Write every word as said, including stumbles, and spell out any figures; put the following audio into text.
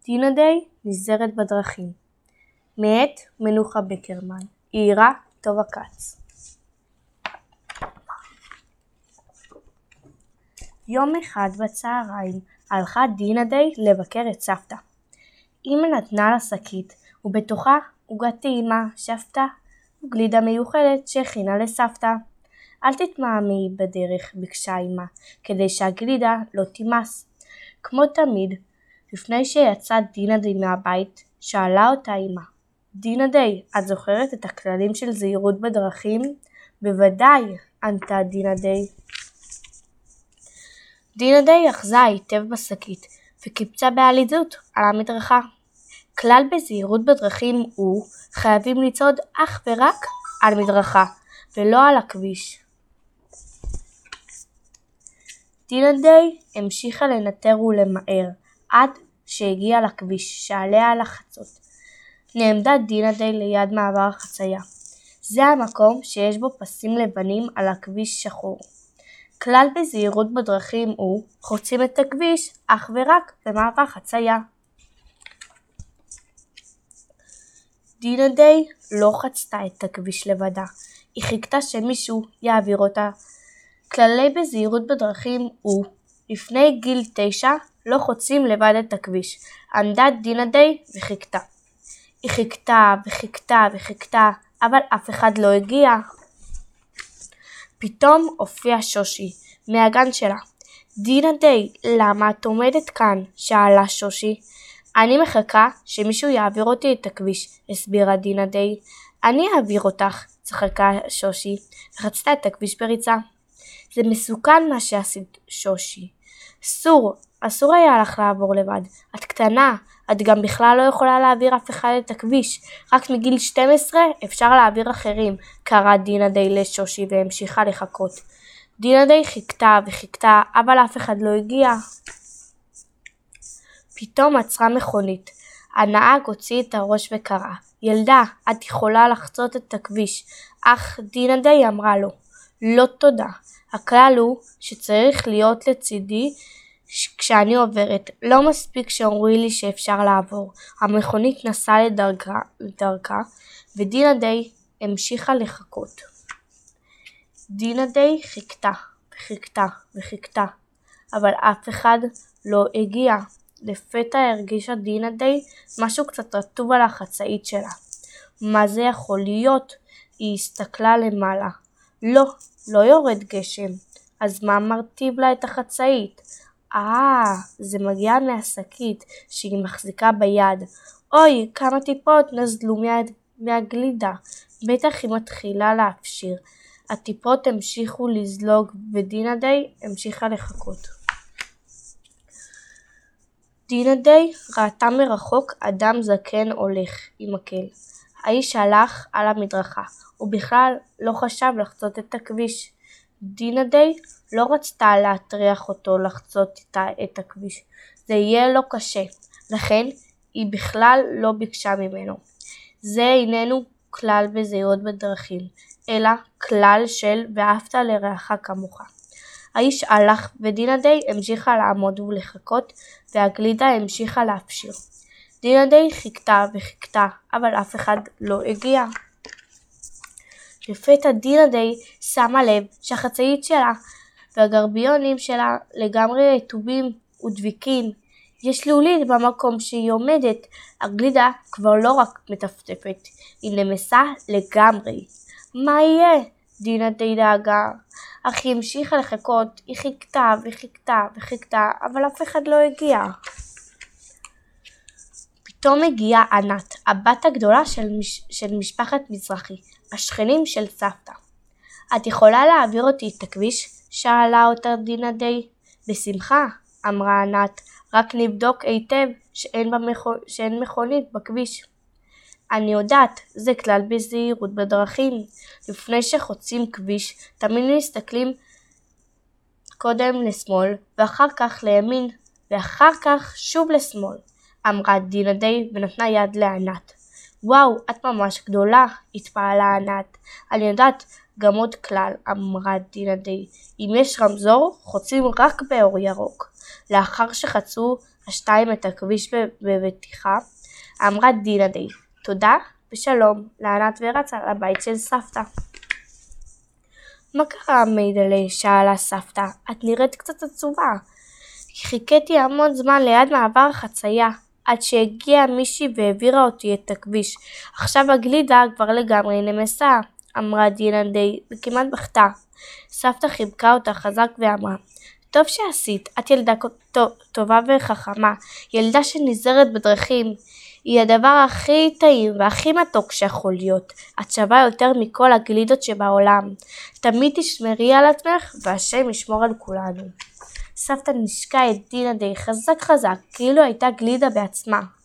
דינה דיי נזהרת בדרכים. מאת מנוחה בקרמן. עירה טובה כץ. יום אחד בצהריים הלכה דינה דיי לבקר את סבתא. אמא נתנה לה שקית ובתוכה עוגת טעימה שאפתה וגלידה מיוחדת שהכינה לסבתא. אל תתמהמהי בדרך, ביקשה אמא, כדי שהגלידה לא תימס. כמו תמיד, לפני שיצאה דינה דיי מהבית, שאלה אותה אמא, דינה דיי, את זוכרת את הכללים של זהירות בדרכים? בוודאי, ענתה דינה דיי. דינה דיי אחזה היטב בשקית וקיפצה בעליזות על המדרכה. כלל בזהירות בדרכים הוא חייבים לצעוד אך ורק על מדרכה ולא על הכביש. דינה דיי המשיכה לנטר ולמהר עד שהגיעה לכביש שעליה לחצות. נעמדה דינה דיי ליד מעבר החצייה. זה המקום שיש בו פסים לבנים על הכביש שחור. כלל בזהירות בדרכים הוא חוצים את הכביש אך ורק במעבר חצייה. דינה דיי לא חצתה את הכביש לבדה, היא חיכתה שמישהו יעביר אותה. כללי בזהירות בדרכים הוא לפני גיל תשע לא חוצים לבד את הכביש. עמדה דינה דיי וחיכתה. היא חיכתה וחיכתה וחיכתה, אבל אף אחד לא הגיע. פתאום הופיע שושי מהגן שלה. דינה דיי, למה את עומדת כאן? שאלה שושי. אני מחכה שמישהו יעביר אותי את הכביש, הסבירה דינה דיי. אני אעביר אותך, צחקה שושי, וחצתה את הכביש בריצה. זה מסוכן מה שעשית, שושי. אסור, אסור היה לך לעבור לבד. את קטנה, את גם בכלל לא יכולה להעביר אף אחד את הכביש. רק מגיל שתים עשרה אפשר להעביר אחרים, קראה דינה דיי לשושי והמשיכה לחכות. דינה דיי חיכתה וחיכתה, אבל אף אחד לא הגיע. פתאום עצרה מכונית. הנהג הוציא את הראש וקרא, ילדה, את יכולה לחצות את הכביש. אך דינה דיי אמרה לו, לא תודה. הכלל הוא שצריך להיות לצידי כשאני עוברת. לא מספיק שאומרי לי שאפשר לעבור. המכונית נסעה לדרכה, לדרכה ודינה דיי המשיכה לחכות. דינה דיי חיכתה וחיכתה וחיכתה, אבל אף אחד לא הגיע. לפתע הרגישה דינה דיי משהו קצת רטוב על החצאית שלה. מה זה יכול להיות? היא הסתכלה למעלה. לא, לא יורד גשם. אז מה מרטיב לה את החצאית? אה, זה מגיע מהשקית שהיא מחזיקה ביד. אוי, כמה טיפות נזלו מה, מהגלידה. בטח היא מתחילה להפשיר. הטיפות המשיכו לזלוג ודינה דיי המשיכה לחכות. דינה דיי ראתה מרחוק אדם זקן הולך עם מקל. האיש הלך על המדרכה, הוא בכלל לא חשב לחצות את הכביש. דינה דיי לא רצתה להטריח אותו לחצות איתה את הכביש. זה יהיה לו קשה, לכן היא בכלל לא ביקשה ממנו. זה איננו כלל בזהירות בדרכים, אלא כלל של ואהבת לרעך כמוך. האיש הלך ודינה דיי המשיכה לעמוד ולחכות, והגלידה המשיכה להפשיר. דינה דיי חיכתה וחיכתה, אבל אף אחד לא הגיע. לפתע דינה דיי שמה לב שהחצאית שלה והגרביונים שלה לגמרי רטובים ודביקים. יש להוליד במקום שהיא עומדת. הגלידה כבר לא רק מטפטפת, היא נמסה לגמרי. מה יהיה? דינה דיי דאגה. אך היא המשיכה לחכות, היא חיכתה וחיכתה וחיכתה, אבל אף אחד לא הגיע. פתאום הגיעה ענת, הבת הגדולה של, מש... של משפחת מזרחי, השכנים של סבתא. את יכולה להעביר אותי את הכביש? שאלה אותה דינה דיי. בשמחה, אמרה ענת, רק נבדוק היטב שאין, במכו... שאין מכונית בכביש. אני יודעת, זה כלל בזהירות בדרכים. לפני שחוצים כביש, תמיד מסתכלים קודם לשמאל, ואחר כך לימין, ואחר כך שוב לשמאל, אמרה דינה דיי ונתנה יד לענת. וואו, את ממש גדולה, התפעלה ענת. אני יודעת גם עוד כלל, אמרה דינה דיי. אם יש רמזור, חוצים רק באור ירוק. לאחר שחצו השתיים את הכביש בבטיחה, אמרה דינה דיי תודה ושלום לענת ורצה לבית של סבתא. מה קרה מיידלי? שאלה סבתא. את נראית קצת עצובה. חיכיתי המון זמן ליד מעבר חצייה, עד שהגיעה מישהי והעבירה אותי את הכביש. עכשיו הגלידה כבר לגמרי נמסה, אמרה דינה דיי וכמעט בכתה. סבתא חיבקה אותה חזק ואמרה, טוב שעשית, את ילדה טובה וחכמה, ילדה שנזהרת בדרכים. היא הדבר הכי טעים והכי מתוק שיכול להיות. את שווה יותר מכל הגלידות שבעולם. תמיד תשמרי על עצמך והשם ישמור על כולנו. סבתא נשקה את דינה דיי חזק חזק, כאילו הייתה גלידה בעצמה.